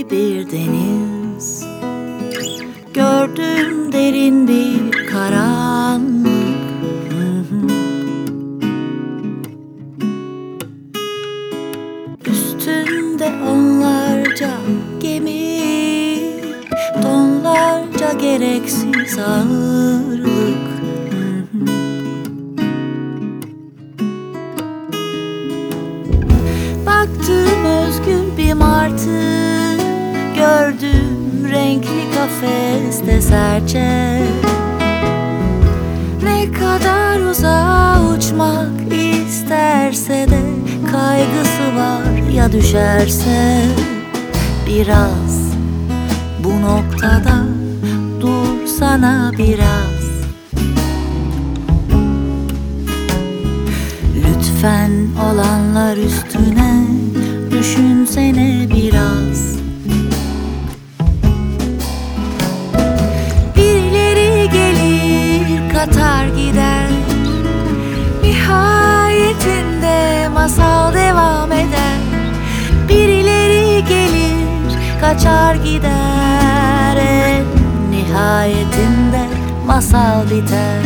bir deniz. Gördüm derin bir karanlık. Üstünde onlarca gemi, tonlarca gereksiz ağırlık. Baktım özgür bir martı, gördüm renkli kafeste serçe. Ne kadar uzağa uçmak isterse de kaygısı var ya düşerse. Biraz bu noktada dursana biraz. Lütfen olanlar üstüne düşünsene biraz. Birileri gelir katar gider, nihayetinde masal devam eder. Birileri gelir kaçar gider, en nihayetinde masal biter.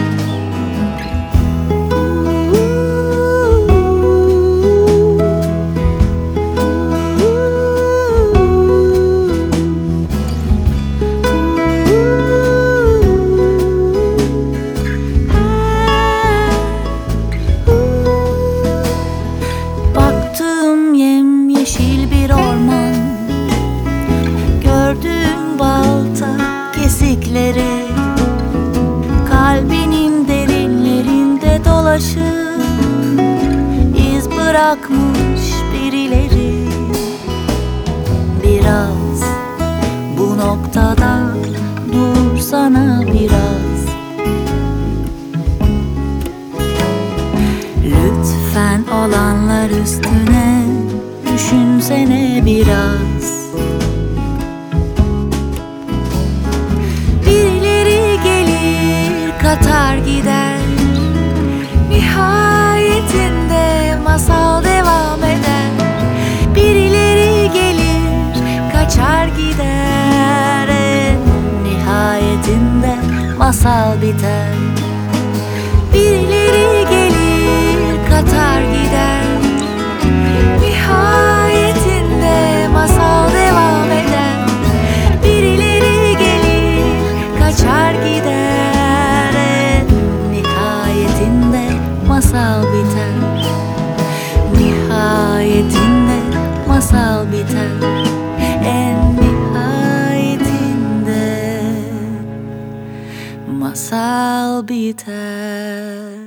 Yeşil bir orman, gördüm balta kesikleri. Kalbinin derinlerinde dolaşıp iz bırakmış birileri. Biraz bu noktada dursana biraz. Lütfen olanlar üstüne düşünsene biraz. Birileri gelir katar gider, nihayetinde masal devam eder. Birileri gelir kaçar gider, en nihayetinde masal biter. Birileri gelir katar gider, nihayetinde masal devam eder. Birileri gelir kaçar gider, en nihayetinde masal biter. Nihayetinde masal biter. En nihayetinde masal biter.